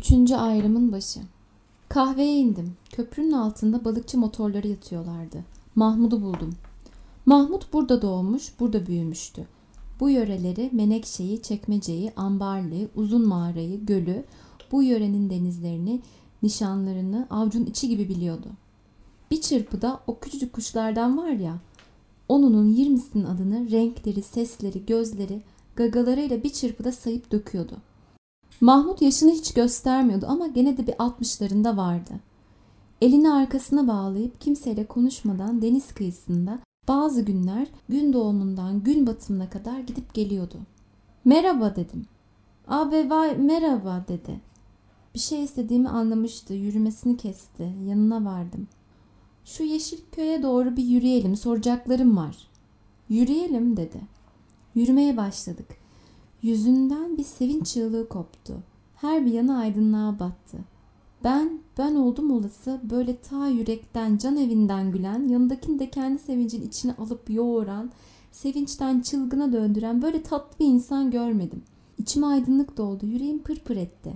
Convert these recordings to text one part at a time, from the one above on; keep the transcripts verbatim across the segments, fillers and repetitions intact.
Üçüncü ayrımın başı. Kahveye indim. Köprünün altında balıkçı motorları yatıyorlardı. Mahmud'u buldum. Mahmud burada doğmuş, burada büyümüştü. Bu yöreleri, Menekşe'yi, Çekmece'yi, Ambarlı'yı, Uzun Mağara'yı, Gölü, bu yörenin denizlerini, nişanlarını avucun içi gibi biliyordu. Bir çırpıda o küçücük kuşlardan var ya, onunun yirmisinin adını renkleri, sesleri, gözleri, gagalarıyla bir çırpıda sayıp döküyordu. Mahmud yaşını hiç göstermiyordu ama gene de bir altmışlarında vardı. Elini arkasına bağlayıp kimseyle konuşmadan deniz kıyısında bazı günler gün doğumundan gün batımına kadar gidip geliyordu. Merhaba dedim. Abi vay merhaba dedi. Bir şey istediğimi anlamıştı, yürümesini kesti, yanına vardım. Şu yeşil köye doğru bir yürüyelim, soracaklarım var. Yürüyelim dedi. Yürümeye başladık. Yüzünden bir sevinç çığlığı koptu. Her bir yana aydınlığa battı. Ben, ben oldum olası böyle ta yürekten, can evinden gülen, yanındakini de kendi sevincin içine alıp yoğuran, sevinçten çılgına döndüren böyle tatlı bir insan görmedim. İçime aydınlık doldu, yüreğim pırpır etti.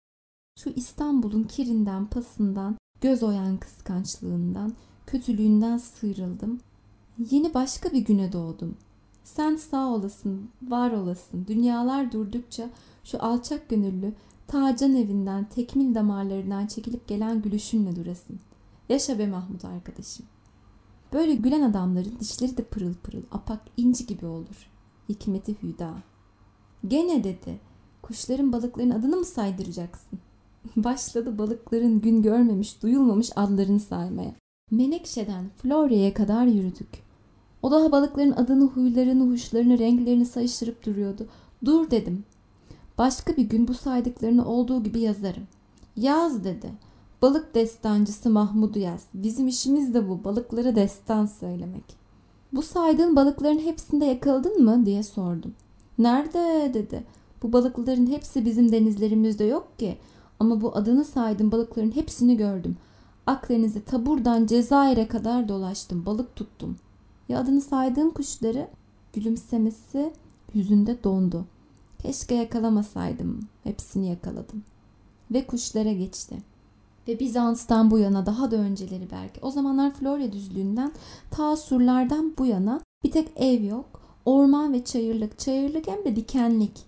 Şu İstanbul'un kirinden, pasından, göz oyan kıskançlığından, kötülüğünden sıyrıldım. Yeni başka bir güne doğdum. Sen sağ olasın, var olasın. Dünyalar durdukça şu alçak gönüllü, ta can evinden, tekmil damarlarından çekilip gelen gülüşünle durasın. Yaşa be Mahmut arkadaşım. Böyle gülen adamların dişleri de pırıl pırıl, apak inci gibi olur. Hikmeti Hüda. Gene dedi, kuşların balıkların adını mı saydıracaksın? Başladı balıkların gün görmemiş, duyulmamış adlarını saymaya. Menekşe'den Florya'ya kadar yürüdük. O daha balıkların adını, huylarını, huşlarını, renklerini sayıştırıp duruyordu. Dur dedim. Başka bir gün bu saydıklarını olduğu gibi yazarım. Yaz dedi. Balık destancısı Mahmud'u yaz. Bizim işimiz de bu, balıklara destan söylemek. Bu saydığın balıkların hepsinde yakaladın mı diye sordum. Nerede dedi. Bu balıkların hepsi bizim denizlerimizde yok ki. Ama bu adını saydığım balıkların hepsini gördüm. Akdeniz'e Tabur'dan Cezayir'e kadar dolaştım. Balık tuttum. Ya adını saydığım kuşları, gülümsemesi yüzünde dondu. Keşke yakalamasaydım. Hepsini yakaladım. Ve kuşlara geçti. Ve Bizans'tan bu yana daha da önceleri belki. O zamanlar Florya düzlüğünden ta surlardan bu yana bir tek ev yok. Orman ve çayırlık. Çayırlık hem de dikenlik.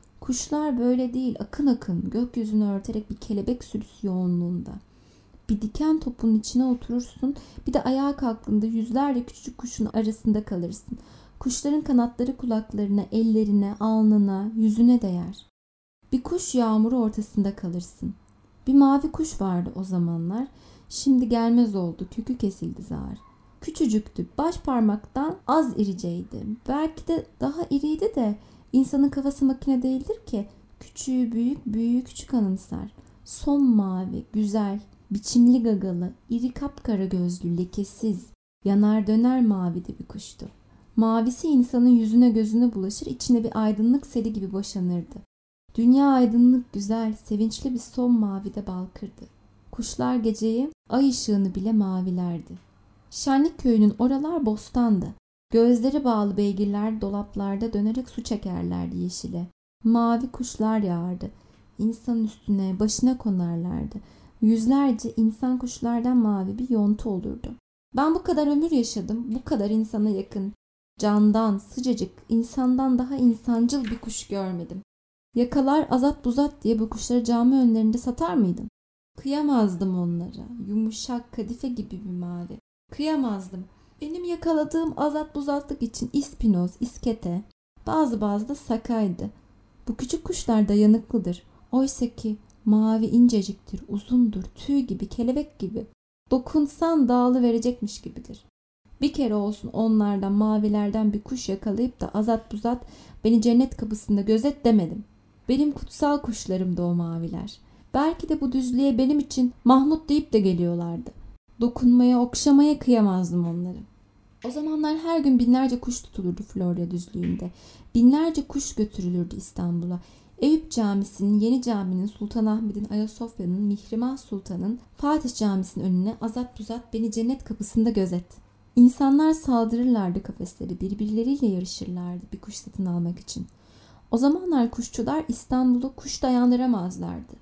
Kuşlar böyle değil, akın akın gökyüzünü örterek bir kelebek sürüsü yoğunluğunda. Bir diken topunun içine oturursun, bir de ayağa kalktığında yüzlerce küçücük kuşun arasında kalırsın. Kuşların kanatları kulaklarına, ellerine, alnına, yüzüne değer. Bir kuş yağmuru ortasında kalırsın. Bir mavi kuş vardı o zamanlar. Şimdi gelmez oldu, kökü kesildi zar. Küçücüktü, baş parmaktan az iriceydi. Belki de daha iriydi de insanın kafası makine değildir ki. Küçüğü büyük, büyüğü küçük anımsar. Son mavi, güzel, biçimli gagalı, iri kapkara gözlü, lekesiz, yanar döner mavide bir kuştu. Mavisi insanın yüzüne gözüne bulaşır, içine bir aydınlık seli gibi boşanırdı. Dünya aydınlık, güzel, sevinçli bir son mavide balkırdı. Kuşlar geceyi, ay ışığını bile mavilerdi. Şenlik köyünün oralar bostandı. Gözleri bağlı beygirler dolaplarda dönerek su çekerlerdi yeşile. Mavi kuşlar yağardı. İnsanın üstüne, başına konarlardı. Yüzlerce insan kuşlardan mavi bir yontu olurdu. Ben bu kadar ömür yaşadım, bu kadar insana yakın, candan, sıcacık, insandan daha insancıl bir kuş görmedim. Yakalar azat buzat diye bu kuşları cami önlerinde satar mıydın? Kıyamazdım onlara, yumuşak kadife gibi bir mavi. Kıyamazdım. Benim yakaladığım azat buzatlık için ispinoz, iskete, bazı bazı da sakaydı. Bu küçük kuşlar dayanıklıdır. Oysa ki mavi inceciktir, uzundur, tüy gibi, kelebek gibi. Dokunsan dağılıverecekmiş gibidir. Bir kere olsun onlardan, mavilerden bir kuş yakalayıp da azat buzat beni cennet kapısında gözet demedim. Benim kutsal kuşlarımdı o maviler. Belki de bu düzlüğe benim için Mahmut deyip de geliyorlardı. Dokunmaya, okşamaya kıyamazdım onları. O zamanlar her gün binlerce kuş tutulurdu Florya düzlüğünde. Binlerce kuş götürülürdü İstanbul'a. Eyüp Camisi'nin, Yeni Cami'nin, Sultanahmet'in, Ayasofya'nın, Mihrimah Sultan'ın, Fatih Camisi'nin önüne azat buzat beni cennet kapısında gözet. İnsanlar saldırırlardı kafesleri, birbirleriyle yarışırlardı bir kuş satın almak için. O zamanlar kuşçular İstanbul'u kuş dayandıramazlardı.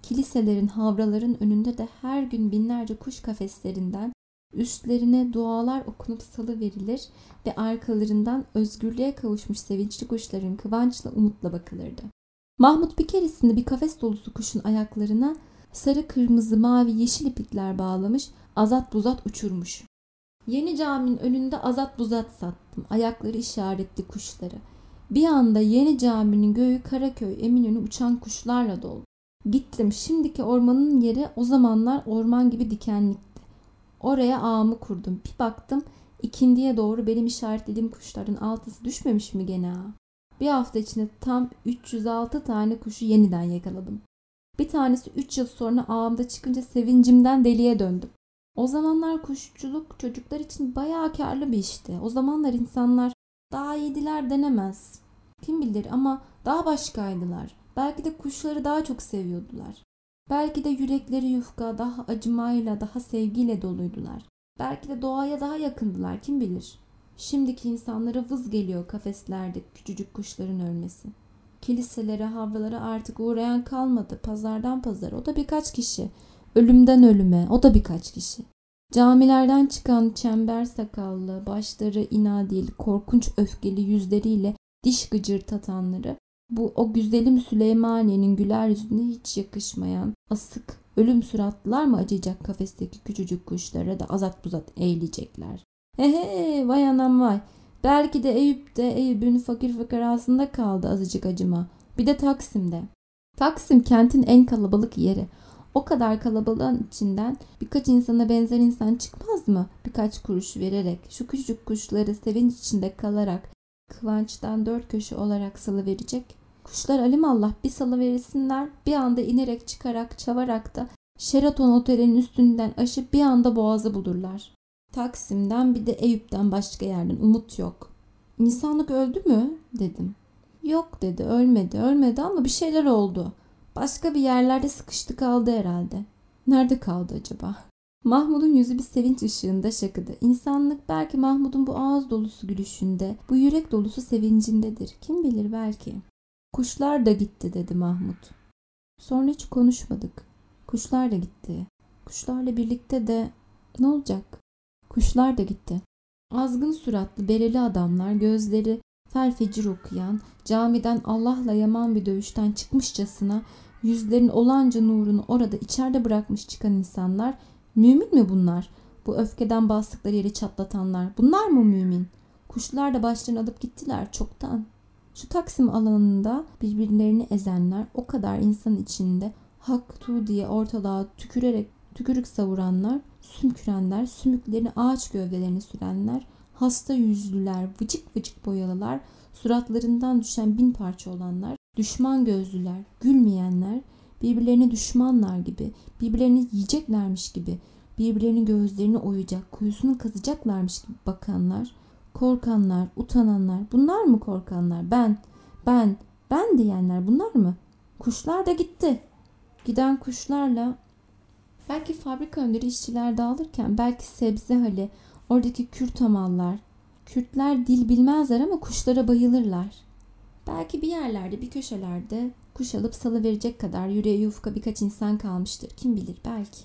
Kiliselerin, havraların önünde de her gün binlerce kuş kafeslerinden üstlerine dualar okunup salı verilir ve arkalarından özgürlüğe kavuşmuş sevinçli kuşların kıvançla, umutla bakılırdı. Mahmut bir keresinde bir kafes dolusu kuşun ayaklarına sarı, kırmızı, mavi, yeşil iplikler bağlamış, azat buzat uçurmuş. Yeni caminin önünde azat buzat sattım, ayakları işaretli kuşları. Bir anda yeni caminin göğü Karaköy, Eminönü uçan kuşlarla doldu. Gittim, şimdiki ormanın yeri o zamanlar orman gibi dikenlikti. Oraya ağımı kurdum. Bir baktım, ikindiye doğru benim işaretlediğim kuşların altısı düşmemiş mi gene ağa? Bir hafta içinde tam üç yüz altı tane kuşu yeniden yakaladım. Bir tanesi üç yıl sonra ağımda çıkınca sevincimden deliye döndüm. O zamanlar kuşçuluk çocuklar için bayağı kârlı bir işti. O zamanlar insanlar daha yediler denemez. Kim bilir ama daha başkaydılar. Belki de kuşları daha çok seviyordular. Belki de yürekleri yufka, daha acımayla, daha sevgiyle doluydular. Belki de doğaya daha yakındılar, kim bilir. Şimdiki insanlara vız geliyor kafeslerde küçücük kuşların ölmesi. Kiliselere, havralara artık uğrayan kalmadı. Pazardan pazara, o da birkaç kişi. Ölümden ölüme, o da birkaç kişi. Camilerden çıkan çember sakallı, başları inadil, korkunç öfkeli yüzleriyle diş gıcırtatanları, bu o güzelim Süleymaniye'nin güler yüzüne hiç yakışmayan asık, ölüm suratlılar mı acıyacak kafesteki küçücük kuşlara da azat buzat eğilecekler? He he, vay anam vay. Belki de Eyüp'te Eyüp'ün fakir fıkarasında kaldı azıcık acıma. Bir de Taksim'de. Taksim kentin en kalabalık yeri. O kadar kalabalığın içinden birkaç insana benzer insan çıkmaz mı? Birkaç kuruş vererek, şu küçücük kuşları sevinç içinde kalarak, kıvançtan dört köşe olarak salıverecek. Kuşlar alimallah bir salıverirsinler, bir anda inerek çıkarak, çavarak da Sheraton Otel'in üstünden aşıp bir anda boğazı bulurlar. Taksim'den bir de Eyüp'ten başka yerden umut yok. İnsanlık öldü mü? Dedim. Yok dedi, ölmedi, ölmedi ama bir şeyler oldu. Başka bir yerlerde sıkıştı kaldı herhalde. Nerede kaldı acaba? Mahmud'un yüzü bir sevinç ışığında şakıdı. İnsanlık belki Mahmud'un bu ağız dolusu gülüşünde, bu yürek dolusu sevincindedir. Kim bilir belki. Kuşlar da gitti dedi Mahmud. Sonra hiç konuşmadık. Kuşlar da gitti. Kuşlarla birlikte de ne olacak? Kuşlar da gitti. Azgın suratlı bereli adamlar, gözleri fel fecir okuyan, camiden Allah'la yaman bir dövüşten çıkmışçasına yüzlerin olanca nurunu orada içeride bırakmış çıkan insanlar, mümin mi bunlar? Bu öfkeden bastıkları yeri çatlatanlar, bunlar mı mümin? Kuşlar da başlarını alıp gittiler çoktan. Şu Taksim alanında birbirlerini ezenler, o kadar insan içinde hak tu diye ortalığa tükürerek tükürük savuranlar, sümkürenler, sümüklerini ağaç gövdelerini sürenler, hasta yüzlüler, vıcık vıcık boyalılar, suratlarından düşen bin parça olanlar, düşman gözlüler, gülmeyenler, birbirlerine düşmanlar gibi, birbirlerini yiyeceklermiş gibi, birbirlerinin gözlerini oyacak, kuyusunu kazacaklarmış gibi bakanlar, korkanlar, utananlar, bunlar mı korkanlar? Ben, ben, ben diyenler bunlar mı? Kuşlar da gitti. Giden kuşlarla belki fabrika önleri işçiler dağılırken, belki sebze hali, oradaki Kürt hamallar. Kürtler dil bilmezler ama kuşlara bayılırlar. Belki bir yerlerde, bir köşelerde kuş alıp salıverecek kadar yüreği yufka birkaç insan kalmıştır. Kim bilir belki.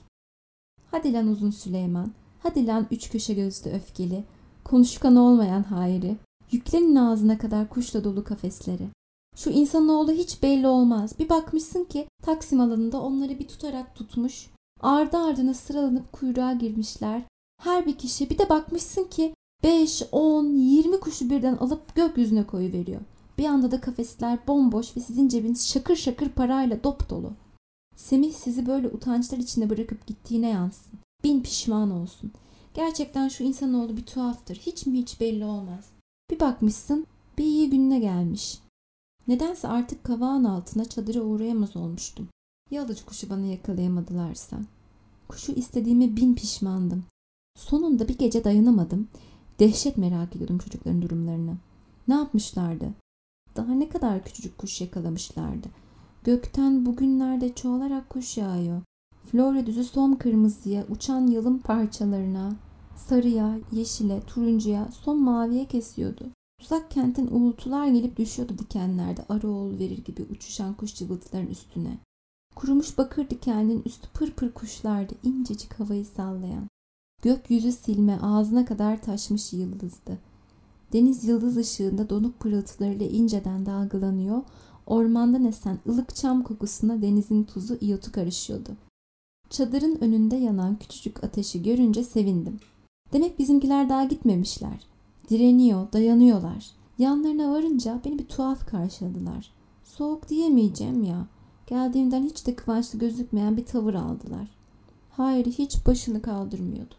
Hadi lan uzun Süleyman, hadi lan üç köşe gözlü öfkeli, konuşkan olmayan Hayri. Yüklenin ağzına kadar kuşla dolu kafesleri. Şu insanoğlu hiç belli olmaz. Bir bakmışsın ki Taksim alanında onları bir tutarak tutmuş. Ardı ardına sıralanıp kuyruğa girmişler. Her bir kişi bir de bakmışsın ki beş, on, yirmi kuşu birden alıp gökyüzüne koyuveriyor. Bir anda da kafesler bomboş ve sizin cebiniz şakır şakır parayla dop dolu. Semih sizi böyle utançlar içinde bırakıp gittiğine yansın. Bin pişman olsun. Gerçekten şu insanoğlu bir tuhaftır. Hiç mi hiç belli olmaz. Bir bakmışsın bir iyi gününe gelmiş. Nedense artık kavağın altına çadıra uğrayamaz olmuştum. Ya alıcı kuşu bana yakalayamadılarsa? Kuşu istediğime bin pişmandım. Sonunda bir gece dayanamadım. Dehşet merak ediyordum çocukların durumlarını. Ne yapmışlardı? Daha ne kadar küçücük kuş yakalamışlardı. Gökten bugünlerde çoğalarak kuş yağıyor. Florya düzü som kırmızıya, uçan yalın parçalarına, sarıya, yeşile, turuncuya, son maviye kesiyordu. Uzak kentin uğultular gelip düşüyordu dikenlerde arı oğlu verir gibi uçuşan kuş cıvıltıların üstüne. Kurumuş bakır dikenliğin üstü pır pır kuşlardı, incecik havayı sallayan. Gökyüzü silme ağzına kadar taşmış yıldızdı. Deniz yıldız ışığında donuk pırıltılarıyla inceden dalgalanıyor, ormandan esen ılık çam kokusuna denizin tuzu iyotu karışıyordu. Çadırın önünde yanan küçücük ateşi görünce sevindim. Demek bizimkiler daha gitmemişler. Direniyor, dayanıyorlar. Yanlarına varınca beni bir tuhaf karşıladılar. Soğuk diyemeyeceğim ya. Geldiğimden hiç de kıvançlı gözükmeyen bir tavır aldılar. Hayri hiç başını kaldırmıyordu.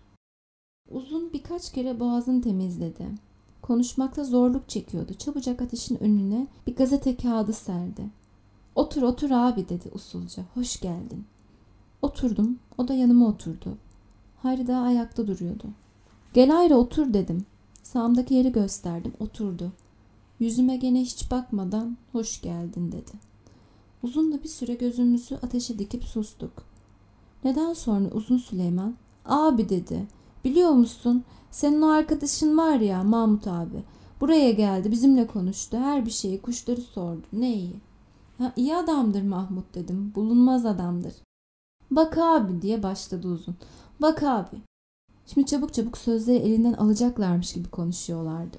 Uzun birkaç kere boğazını temizledi. Konuşmakta zorluk çekiyordu. Çabucak ateşin önüne bir gazete kağıdı serdi. Otur otur abi dedi usulca. Hoş geldin. Oturdum. O da yanıma oturdu. Hayri daha ayakta duruyordu. Gel Hayri otur dedim. Sağımdaki yeri gösterdim. Oturdu. Yüzüme gene hiç bakmadan hoş geldin dedi. Uzun da bir süre gözümüzü ateşe dikip sustuk. Neden sonra Uzun Süleyman, abi dedi. Biliyor musun senin o arkadaşın var ya Mahmut abi. Buraya geldi bizimle konuştu. Her bir şeyi kuşları sordu. Ne iyi. Ha, iyi adamdır Mahmut dedim. Bulunmaz adamdır. Bak abi diye başladı Uzun. Bak abi. Şimdi çabuk çabuk sözleri elinden alacaklarmış gibi konuşuyorlardı.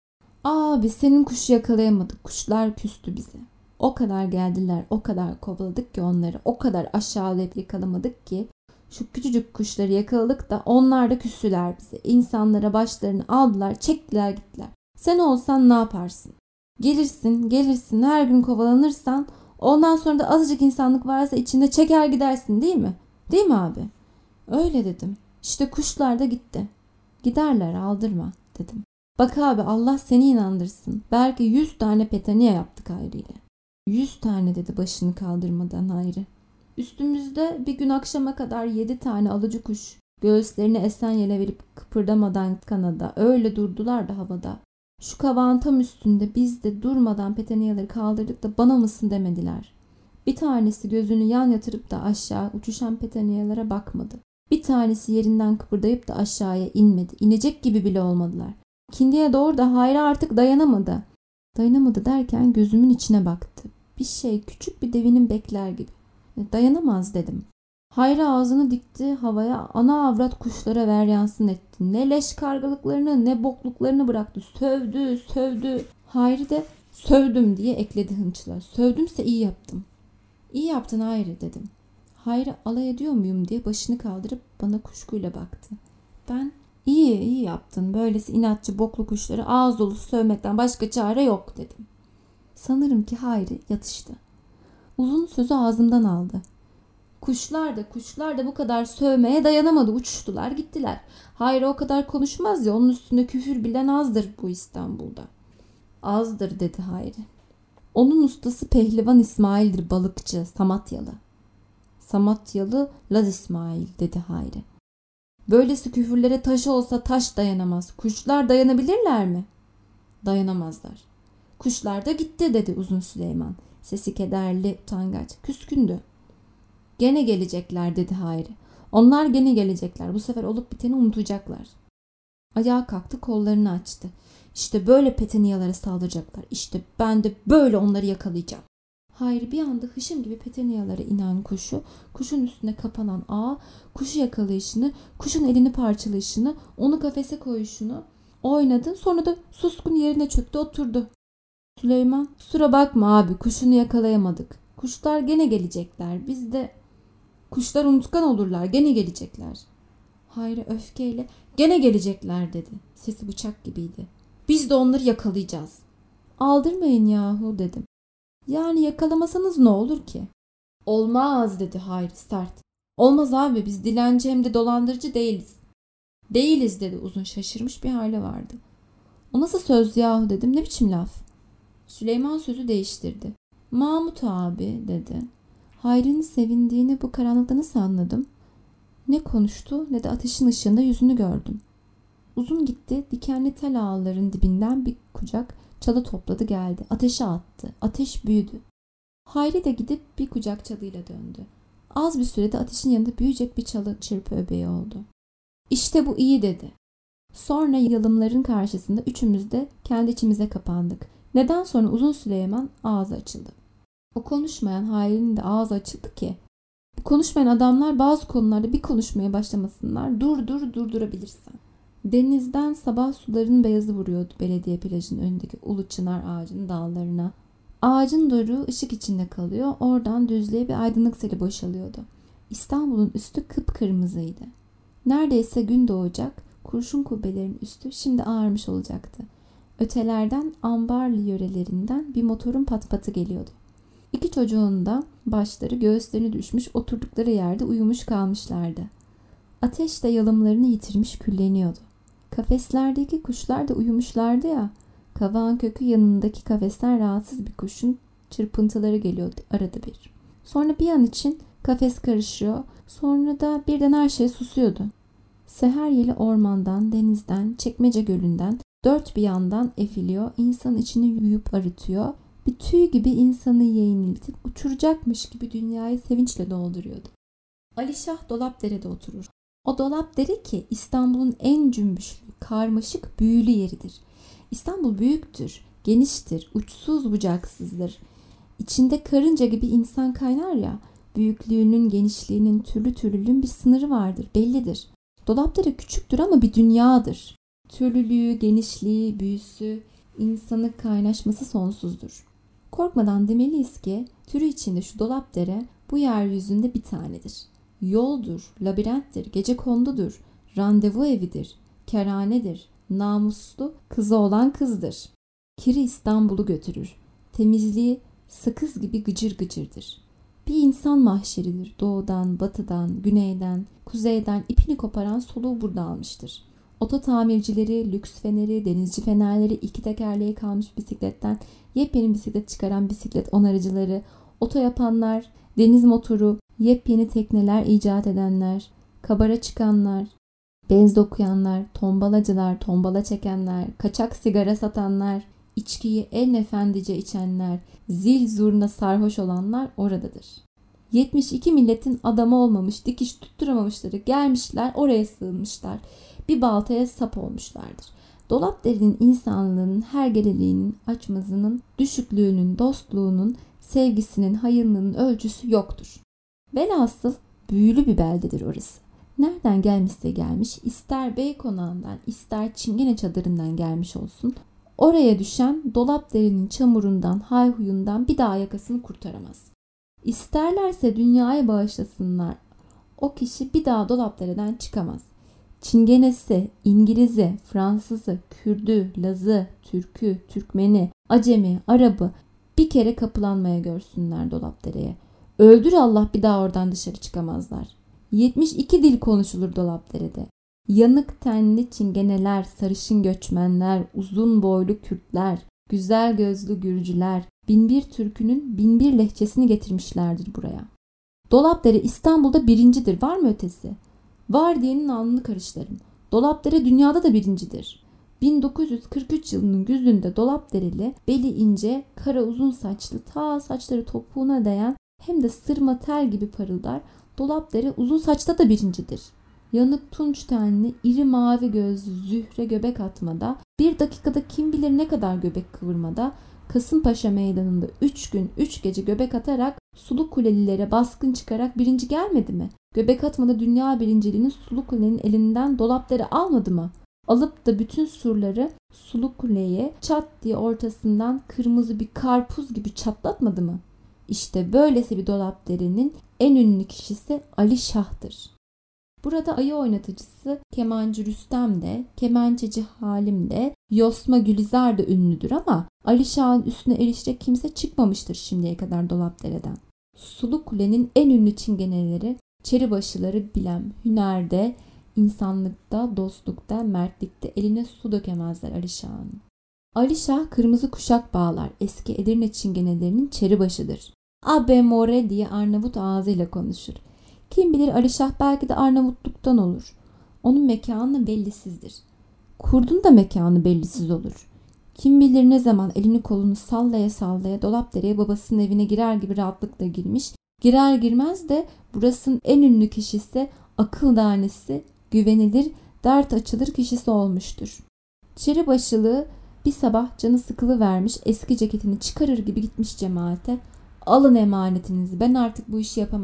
Abi senin kuşu yakalayamadık. Kuşlar küstü bize. O kadar geldiler, o kadar kovaladık ki onları. O kadar aşağılayıp yakalamadık ki şu küçücük kuşları yakaladık da onlar da küstüler bize. İnsanlara başlarını aldılar, çektiler gittiler. Sen olsan ne yaparsın? Gelirsin, gelirsin, her gün kovalanırsan ondan sonra da azıcık insanlık varsa içinde çeker gidersin değil mi? Değil mi abi? Öyle dedim. İşte kuşlar da gitti. Giderler aldırma dedim. Bak abi Allah seni inandırsın. Belki yüz tane petaniye yaptık Hayri ile. Yüz tane dedi başını kaldırmadan Hayri. Üstümüzde bir gün akşama kadar yedi tane alıcı kuş. Göğüslerini esen yele verip kıpırdamadan kanada öyle durdular da havada. Şu kavağın tam üstünde biz de durmadan petaniyeleri kaldırdık da bana mısın demediler. Bir tanesi gözünü yan yatırıp da aşağı uçuşan petaniyelere bakmadı. Bir tanesi yerinden kıpırdayıp da aşağıya inmedi. İnecek gibi bile olmadılar. İkindiye doğru da Hayri artık dayanamadı. Dayanamadı derken gözümün içine baktı. Bir şey küçük bir devinin bekler gibi. Dayanamaz dedim. Hayri ağzını dikti havaya, ana avrat kuşlara veryansın etti. Ne leş kargalıklarını ne bokluklarını bıraktı. Sövdü sövdü. Hayri de sövdüm diye ekledi hınçla. Sövdümse iyi yaptım. İyi yaptın Hayri dedim. Hayri alay ediyor muyum diye başını kaldırıp bana kuşkuyla baktı. Ben iyi iyi yaptın. Böylesi inatçı boklu kuşları ağız dolusu sövmekten başka çare yok dedim. Sanırım ki Hayri yatıştı. Uzun sözü ağzımdan aldı. Kuşlar da kuşlar da bu kadar sövmeye dayanamadı. Uçuştular gittiler. Hayri o kadar konuşmaz ya onun üstünde küfür bilen azdır bu İstanbul'da. Azdır dedi Hayri. Onun ustası Pehlivan İsmail'dir balıkçı Samatyalı. Samatyalı Laz İsmail dedi Hayri. Böylesi küfürlere taş olsa taş dayanamaz. Kuşlar dayanabilirler mi? Dayanamazlar. Kuşlar da gitti dedi Uzun Süleyman. Sesi kederli, utangaç, küskündü. Gene gelecekler dedi Hayri. Onlar gene gelecekler. Bu sefer olup biteni unutacaklar. Ayağa kalktı, kollarını açtı. İşte böyle peteniyalara saldıracaklar. İşte ben de böyle onları yakalayacağım. Hayri bir anda hışım gibi peteniyalara inen kuşu, kuşun üstüne kapanan ağ, kuşu yakalayışını, kuşun elini parçalayışını, onu kafese koyuşunu oynadı. Sonra da suskun yerine çöktü, oturdu. Süleyman, kusura bakma abi, kuşunu yakalayamadık. Kuşlar gene gelecekler. Biz de kuşlar unutkan olurlar, gene gelecekler. Hayri öfkeyle gene gelecekler dedi. Sesi bıçak gibiydi. Biz de onları yakalayacağız. Aldırmayın yahu dedim. Yani yakalamasanız ne olur ki? Olmaz dedi Hayri sert. Olmaz abi biz dilenci hem de dolandırıcı değiliz. Değiliz dedi Uzun şaşırmış bir hali vardı. O nasıl söz yahu dedim ne biçim laf? Süleyman sözü değiştirdi. Mahmut abi dedi. Hayri'nin sevindiğini bu karanlıkta nasıl anladım? Ne konuştu ne de ateşin ışığında yüzünü gördüm. Uzun gitti dikenli tel ağların dibinden bir kucak çalı topladı geldi. Ateşe attı. Ateş büyüdü. Hayri de gidip bir kucak çalıyla döndü. Az bir sürede ateşin yanında büyüyecek bir çalı çırpı öbeği oldu. İşte bu iyi dedi. Sonra yalımların karşısında üçümüz de kendi içimize kapandık. Neden sonra Uzun Süleyman ağzı açıldı. O konuşmayan Hayri'nin de ağzı açıldı ki Bu konuşmayan adamlar bazı konularda bir konuşmaya başlamasınlar. Dur dur durdurabilirsen. Denizden sabah suların beyazı vuruyordu belediye plajının önündeki ulu çınar ağacının dallarına. Ağacın doruğu ışık içinde kalıyor. Oradan düzlüğe bir aydınlık seli boşalıyordu. İstanbul'un üstü kıpkırmızıydı. Neredeyse gün doğacak, kurşun kubbelerin üstü şimdi ağarmış olacaktı. Ötelerden, Ambarlı yörelerinden bir motorun patpatı geliyordu. İki çocuğun da başları göğüslerine düşmüş, oturdukları yerde uyumuş kalmışlardı. Ateş de yalımlarını yitirmiş külleniyordu. Kafeslerdeki kuşlar da uyumuşlardı ya. Kavağın kökü yanındaki kafesten rahatsız bir kuşun çırpıntıları geliyordu arada bir. Sonra bir an için kafes karışıyor, sonra da birden her şey susuyordu. Seher yeli ormandan, denizden, Çekmece Gölü'nden dört bir yandan efiliyor, insan içini yuyup arıtıyor. Bir tüy gibi insanı yeğiniltip uçuracakmış gibi dünyayı sevinçle dolduruyordu. Alişah Dolapdere'de oturur. O Dolapdere ki İstanbul'un en cümbüşlü, karmaşık, büyülü yeridir. İstanbul büyüktür, geniştir, uçsuz bucaksızdır. İçinde karınca gibi insan kaynar ya, büyüklüğünün, genişliğinin, türlü türlülüğün bir sınırı vardır, bellidir. Dolapdere küçüktür ama bir dünyadır. Türlülüğü, genişliği, büyüsü, insanı kaynaşması sonsuzdur. Korkmadan demeliyiz ki türü içinde şu Dolapdere bu yeryüzünde bir tanedir. Yoldur, labirenttir, gecekondudur, randevu evidir, kerhanedir, namuslu kızı olan kızdır. Kiri İstanbul'u götürür. Temizliği sakız gibi gıcır gıcırdır. Bir insan mahşeridir. Doğudan, batıdan, güneyden, kuzeyden ipini koparan soluğu burada almıştır. Oto tamircileri, lüks feneri, denizci fenerleri, iki tekerleği kalmış bisikletten yepyeni bisiklet çıkaran bisiklet onarıcıları, oto yapanlar, deniz motoru, yepyeni tekneler icat edenler, kabara çıkanlar, bez dokuyanlar, tombalacılar, tombala çekenler, kaçak sigara satanlar, içkiyi en efendice içenler, zil zurna sarhoş olanlar oradadır. yetmiş iki milletin adamı olmamış, dikiş tutturamamışları gelmişler, oraya sığınmışlar. Bir baltaya sap olmuşlardır. Dolapdere'nin insanlığının, hergeleliğinin, açmazının, düşüklüğünün, dostluğunun, sevgisinin, hayırlığının ölçüsü yoktur. Velhasıl büyülü bir beldedir orası. Nereden gelmişse gelmiş, ister bey konağından, ister çingene çadırından gelmiş olsun, oraya düşen Dolapdere'nin çamurundan, hayhuyundan bir daha yakasını kurtaramaz. İsterlerse dünyaya bağışlasınlar, o kişi bir daha Dolapdere'den çıkamaz. Çingenesi, İngilizi, Fransızı, Kürdü, Lazı, Türkü, Türkmeni, Acemi, Arabı bir kere kapılanmaya görsünler Dolapdere'ye. Öldür Allah bir daha oradan dışarı çıkamazlar. yetmiş iki dil konuşulur Dolapdere'de. Yanık tenli Çingeneler, sarışın göçmenler, uzun boylu Kürtler, güzel gözlü Gürcüler, binbir türkünün binbir lehçesini getirmişlerdir buraya. Dolapdere İstanbul'da birincidir, var mı ötesi? Var diyenin alnını karışlarım. Dolapdere dünyada da birincidir. bin dokuz yüz kırk üç yılının güzünde Dolapdereli, beli ince, kara uzun saçlı, ta saçları topuğuna değen hem de sırma tel gibi parıldar, Dolapdere uzun saçta da birincidir. Yanık tunç tenli, iri mavi gözlü Zühre göbek atmada, bir dakikada kim bilir ne kadar göbek kıvırmada, Kasımpaşa meydanında üç gün üç gece göbek atarak Sulu Kulelilere baskın çıkarak birinci gelmedi mi? Göbek atmada dünya birinciliğini Sulu Kule'nin elinden Dolapdere almadı mı? Alıp da bütün surları Sulu Kule'ye çat diye ortasından kırmızı bir karpuz gibi çatlatmadı mı? İşte böylesi bir Dolapdere'nin en ünlü kişisi Alişah'tır. Burada ayı oynatıcısı kemancı Rüstem de, kemençeci Halim de, yosma Gülizar da ünlüdür ama Alişah'ın üstüne erişecek kimse çıkmamıştır şimdiye kadar Dolapdere'den. Sulu Kule'nin en ünlü çingeneleri, çeribaşıları bilem hünerde, insanlıkta, dostlukta, mertlikte eline su dökemezler Alişah'ın. Alişah kırmızı kuşak bağlar, eski Edirne çingenelerinin çeribaşıdır. Abe more diye Arnavut ağzıyla konuşur. Kim bilir Alişah belki de Arnavutluk'tan olur. Onun mekanı bellisizdir. Kurdun da mekanı bellisiz olur. Kim bilir ne zaman elini kolunu sallaya sallaya Dolapdere'ye babasının evine girer gibi rahatlıkla girmiş. Girer girmez de burasının en ünlü kişisi, akıl danesi, güvenilir, dert açılır kişisi olmuştur. Çeribaşılığı bir sabah canı sıkılıvermiş, eski ceketini çıkarır gibi gitmiş cemaate. Alın emanetinizi, ben artık bu işi yapamam.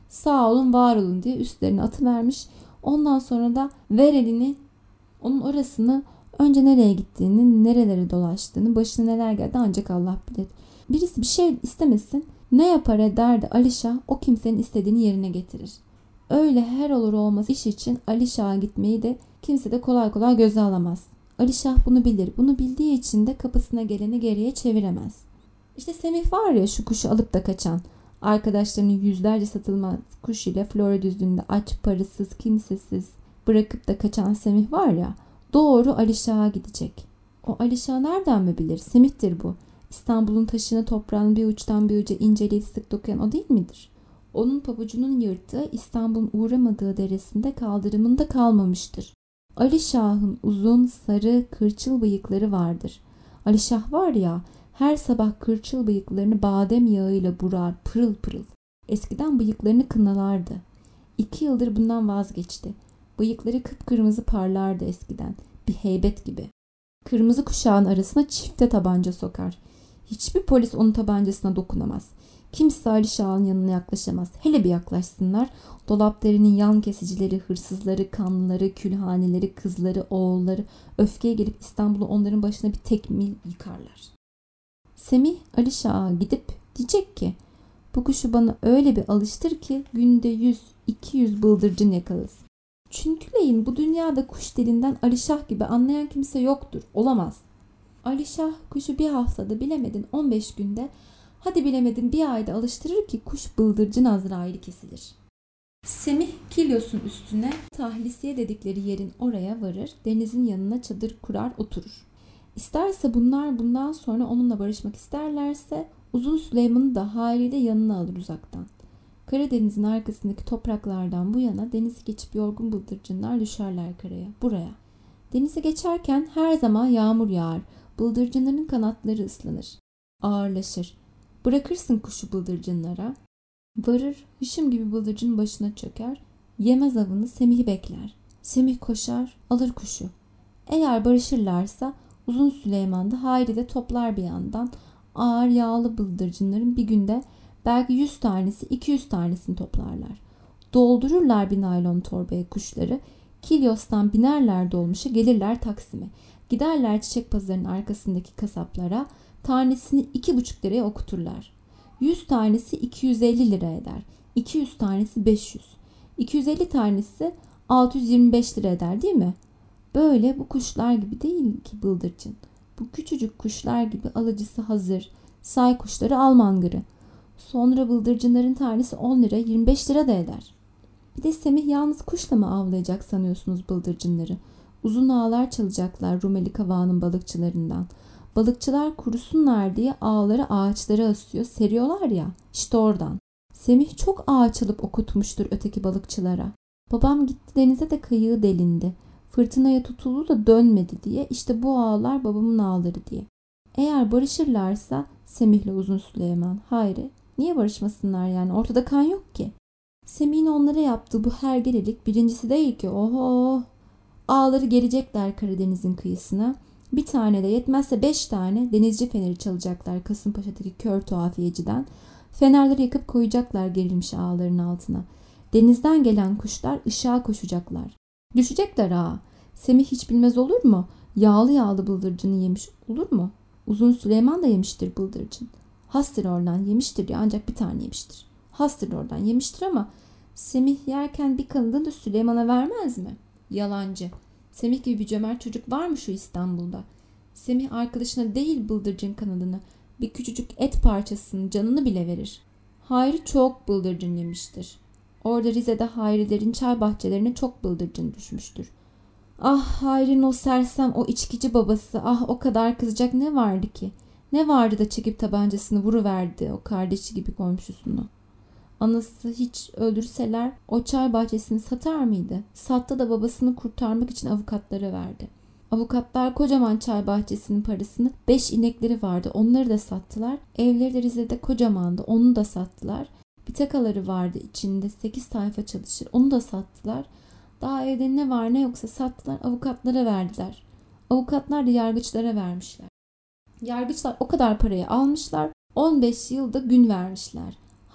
Sağ olun var olun diye üstlerine atıvermiş. Ondan sonra da ver elini, onun orasını, önce nereye gittiğini, nerelere dolaştığını, başına neler geldi ancak Allah bilir. Birisi bir şey istemesin, ne yapar eder de Alişah o kimsenin istediğini yerine getirir. Öyle her olur olmaz iş için Alişah'a gitmeyi de kimse de kolay kolay göze alamaz. Alişah bunu bilir. Bunu bildiği için de kapısına geleni geriye çeviremez. İşte Semih var ya, şu kuşu alıp da kaçan. Arkadaşlarının yüzlerce satılmaz kuş ile Flora düzlüğünde aç, parasız, kimsesiz bırakıp da kaçan Semih var ya, doğru Alişah'a gidecek. O Alişah nereden mi bilir? Semih'tir bu. İstanbul'un taşını toprağını bir uçtan bir uca inceleyip sık dokuyan o değil midir? Onun pabucunun yırtığı İstanbul'un uğramadığı deresinde kaldırımında kalmamıştır. Alişah'ın uzun, sarı, kırçıl bıyıkları vardır. Alişah var ya, her sabah kırçıl bıyıklarını badem yağıyla burar, pırıl pırıl. Eskiden bıyıklarını kınalardı. İki yıldır bundan vazgeçti. Bıyıkları kıpkırmızı parlardı eskiden, bir heybet gibi. Kırmızı kuşağın arasına çifte tabanca sokar. Hiçbir polis onun tabancasına dokunamaz. Kimse Alişah'ın yanına yaklaşamaz. Hele bir yaklaşsınlar, dolaplarının yan kesicileri, hırsızları, kanlıları, külhaneleri, kızları, oğulları öfkeye gelip İstanbul'u onların başına bir tekmil yıkarlar. Semih Alişah'a gidip diyecek ki, bu kuşu bana öyle bir alıştır ki günde yüz iki yüz bıldırcın yakalasın. Çünküleyin bu dünyada kuş dilinden Alişah gibi anlayan kimse yoktur, olamaz. Alişah kuşu bir haftada, bilemedin on beş günde, hadi bilemedin bir ayda alıştırır ki kuş bıldırcın Azrail'i kesilir. Semih Kilyos'un üstüne Tahlisiye dedikleri yerin oraya varır, denizin yanına çadır kurar oturur. İsterse bunlar bundan sonra onunla barışmak isterlerse Uzun Süleyman'ı da haliyle yanına alır uzaktan. Karadeniz'in arkasındaki topraklardan bu yana denizi geçip yorgun bıldırcınlar düşerler karaya, buraya. Denizi geçerken her zaman yağmur yağar, bıldırcınların kanatları ıslanır, ağırlaşır. Bırakırsın kuşu bıldırcınlara, varır hışım gibi bıldırcın başına çöker, yemez avını, Semih'i bekler. Semih koşar, alır kuşu. Eğer barışırlarsa Uzun Süleyman da Hayri de toplar bir yandan ağır yağlı bıldırcınların bir günde belki yüz tanesi iki yüz tanesini toplarlar. Doldururlar bir naylon torbaya kuşları, Kilyos'tan binerler dolmuşa, gelirler Taksim'e. Giderler çiçek pazarının arkasındaki kasaplara, tanesini iki buçuk liraya okuturlar. yüz tanesi iki yüz elli lira eder. iki yüz tanesi beş yüz. iki yüz elli tanesi altı yüz yirmi beş lira eder değil mi? Böyle bu kuşlar gibi değil ki bıldırcın. Bu küçücük kuşlar gibi alıcısı hazır. Say kuşları al mangırı. Sonra bıldırcınların tanesi on lira yirmi beş lira da eder. Bir de Semih yalnız kuşla mı avlayacak sanıyorsunuz bıldırcınları? Uzun ağlar çalacaklar Rumeli Kavağı'nın balıkçılarından. Balıkçılar kurusunlar diye ağları ağaçlara asıyor, seriyorlar ya, işte oradan. Semih çok ağ çalıp okutmuştur öteki balıkçılara. Babam gitti denize de kayığı delindi. Fırtınaya tutuldu da dönmedi diye, işte bu ağlar babamın ağları diye. Eğer barışırlarsa Semih'le Uzun Süleyman, Hayri, niye barışmasınlar yani, ortada kan yok ki. Semih'in onlara yaptığı bu hergelelik birincisi değil ki, oho. Ağları gelecekler Karadeniz'in kıyısına. Bir tane de yetmezse beş tane denizci feneri çalacaklar Kasımpaşa'daki kör tuhafiyeciden. Fenerleri yakıp koyacaklar gerilmiş ağların altına. Denizden gelen kuşlar ışığa koşacaklar. Düşecekler ağa. Semih hiç bilmez olur mu? Yağlı yağlı bıldırcını yemiş olur mu? Uzun Süleyman da yemiştir bıldırcın. Hastır oradan yemiştir ya, ancak bir tane yemiştir. Hastır oradan yemiştir ama Semih yerken bir kanadını da Süleyman'a vermez mi? Yalancı. Semih gibi bir cömert çocuk var mı şu İstanbul'da? Semih arkadaşına değil bıldırcın kanadını, bir küçücük et parçasının canını bile verir. Hayri çok bıldırcın yemiştir. Orada Rize'de Hayrilerin çay bahçelerine çok bıldırcın düşmüştür. Ah Hayri'nin o sersem, o içkici babası, ah o kadar kızacak ne vardı ki? Ne vardı da çekip tabancasını vuruverdi o kardeşi gibi komşusunu? Anası hiç öldürseler o çay bahçesini satar mıydı? Sattı da babasını kurtarmak için avukatlara verdi. Avukatlar kocaman çay bahçesinin parasını, beş inekleri vardı onları da sattılar. Evleri de Rize'de kocamandı, onu da sattılar. Bir takaları vardı içinde, sekiz tayfa çalışır, onu da sattılar. Daha evde ne var ne yoksa sattılar, avukatlara verdiler. Avukatlar da yargıçlara vermişler. Yargıçlar o kadar parayı almışlar, on beş yılda gün vermişler.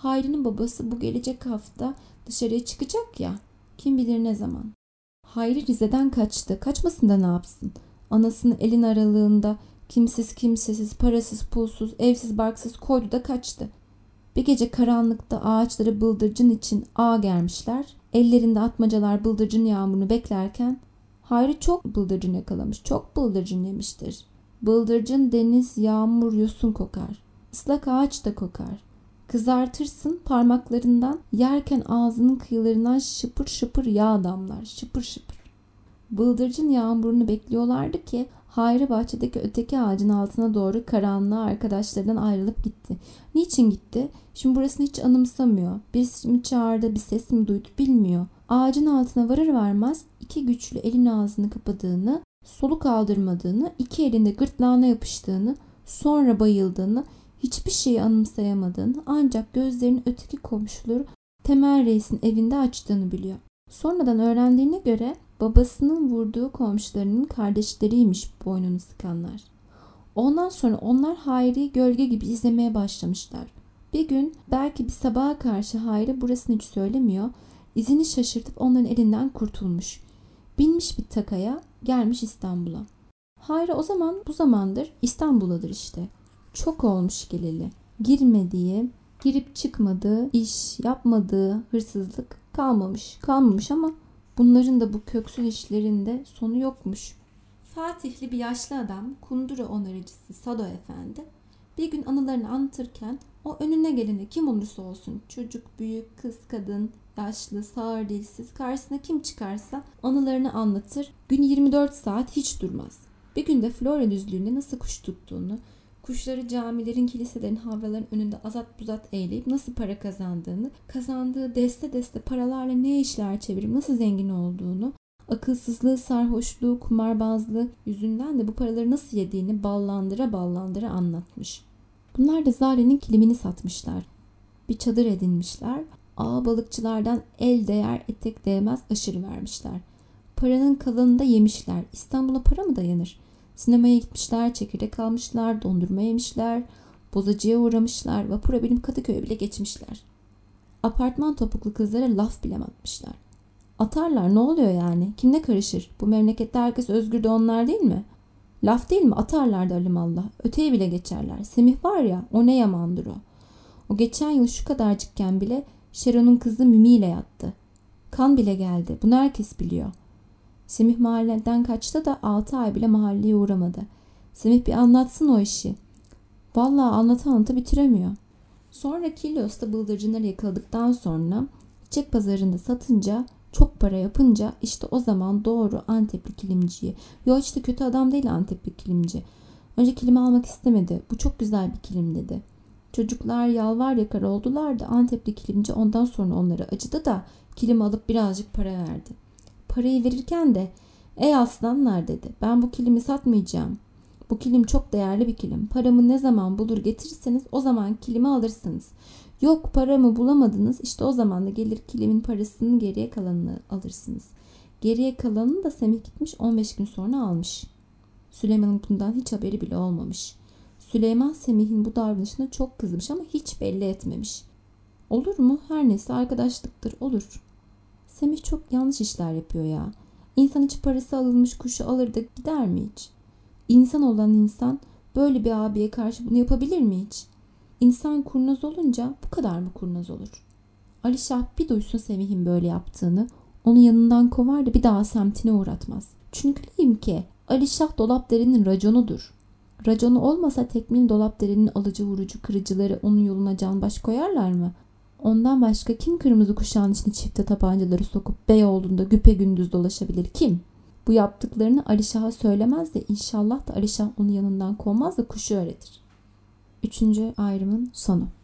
Hayri'nin babası bu gelecek hafta dışarıya çıkacak ya. Kim bilir ne zaman. Hayri Rize'den kaçtı. Kaçmasın da ne yapsın? Anasını elin aralığında kimsiz kimsesiz, parasız pulsuz, evsiz barksız koydu da kaçtı. Bir gece karanlıkta ağaçları bıldırcın için ağa germişler. Ellerinde atmacalar bıldırcın yağmurunu beklerken Hayri çok bıldırcın yakalamış. Çok bıldırcın yemiştir. Bıldırcın deniz, yağmur, yosun kokar. Islak ağaç da kokar. Kızartırsın parmaklarından, yerken ağzının kıyılarından şıpır şıpır yağ damlar. Şıpır şıpır. Bıldırcın yağmurunu bekliyorlardı ki Hayri bahçedeki öteki ağacın altına doğru karanlığa arkadaşlarından ayrılıp gitti. Niçin gitti? Şimdi burasını hiç anımsamıyor. Birisi mi çağırdı, bir ses mi duydu bilmiyor. Ağacın altına varır varmaz iki güçlü elin ağzını kapadığını, soluk aldırmadığını, iki elinde gırtlağına yapıştığını, sonra bayıldığını, hiçbir şeyi anımsayamadığını, ancak gözlerinin öteki komşuları Temel Reis'in evinde açtığını biliyor. Sonradan öğrendiğine göre babasının vurduğu komşularının kardeşleriymiş boynunu sıkanlar. Ondan sonra onlar Hayri'yi gölge gibi izlemeye başlamışlar. Bir gün belki bir sabaha karşı Hayri burasını hiç söylemiyor, izini şaşırtıp onların elinden kurtulmuş. Binmiş bir takaya gelmiş İstanbul'a. Hayri o zaman bu zamandır İstanbul'dadır işte. Çok olmuş geleli. Girmediği, girip çıkmadığı, iş yapmadığı hırsızlık kalmamış. Kalmamış ama bunların da bu köksüz işlerinde sonu yokmuş. Fatihli bir yaşlı adam, kundura onarıcısı Sado Efendi, bir gün anılarını anlatırken o önüne gelene kim olursa olsun, çocuk, büyük, kız, kadın, yaşlı, sağır, dilsiz, karşısına kim çıkarsa anılarını anlatır. Gün yirmi dört saat hiç durmaz. Bir günde Florya düzlüğünde nasıl kuş tuttuğunu, kuşları camilerin, kiliselerin, havraların önünde azat buzat eğleyip nasıl para kazandığını, kazandığı deste deste paralarla ne işler çevirip nasıl zengin olduğunu, akılsızlığı, sarhoşluğu, kumarbazlığı yüzünden de bu paraları nasıl yediğini ballandıra ballandıra anlatmış. Bunlar da Zale'nin kilimini satmışlar. Bir çadır edinmişler. Ağa balıkçılardan el değer etek değmez aşırı vermişler. Paranın kalanını da yemişler. İstanbul'a para mı dayanır? Sinemaya gitmişler, çekirdek almışlar, dondurma yemişler, bozacıya uğramışlar, vapura binip Kadıköy'e bile geçmişler. Apartman topuklu kızlara laf bile atmışlar. Atarlar, ne oluyor yani? Kim ne karışır? Bu memlekette herkes özgür de onlar değil mi? Laf değil mi? Atarlar da alimallah. Öteye bile geçerler. Semih var ya, o ne yamandır o. O geçen yıl şu kadarcıkken bile Şeron'un kızı Mimi ile yattı. Kan bile geldi. Bunu herkes biliyor. Semih mahalleden kaçtı da altı ay bile mahalleye uğramadı. Semih bir anlatsın o işi. Vallahi anlata anlata bitiremiyor. Sonra Kilyos'ta bıldırcınları yakaladıktan sonra çiçek pazarında satınca, çok para yapınca işte o zaman doğru Antepli kilimciyi. Yo işte kötü adam değil Antepli kilimci. Önce kilimi almak istemedi. Bu çok güzel bir kilim dedi. Çocuklar yalvar yakar oldular da Antepli kilimci ondan sonra onları acıdı da kilimi alıp birazcık para verdi. Parayı verirken de ey aslanlar dedi, ben bu kilimi satmayacağım. Bu kilim çok değerli bir kilim. Paramı ne zaman bulur getirirseniz o zaman kilimi alırsınız. Yok paramı bulamadınız, işte o zaman da gelir kilimin parasının geriye kalanını alırsınız. Geriye kalanını da Semih gitmiş on beş gün sonra almış. Süleyman'ın bundan hiç haberi bile olmamış. Süleyman Semih'in bu davranışına çok kızmış ama hiç belli etmemiş. Olur mu? Her neyse arkadaşlıktır, olur. Semih çok yanlış işler yapıyor ya. İnsan hiç parası alınmış kuşu alır da gider mi hiç? İnsan olan insan böyle bir abiye karşı bunu yapabilir mi hiç? İnsan kurnaz olunca bu kadar mı kurnaz olur? Alişah bir duysun Semih'in böyle yaptığını, onu yanından kovar da bir daha semtine uğratmaz. Çünkü diyeyim ki Alişah Dolapdere'nin raconudur. Raconu olmasa Tekmin Dolapdere'nin alıcı vurucu kırıcıları onun yoluna canbaş koyarlar mı? Ondan başka kim kırmızı kuşağın içine çifte tabancaları sokup Beyoğlu'nda güpegündüz dolaşabilir kim? Bu yaptıklarını Alişah'a söylemez de inşallah da Alişah onu yanından kovmaz da kuşu öğretir. Üçüncü ayrımın sonu.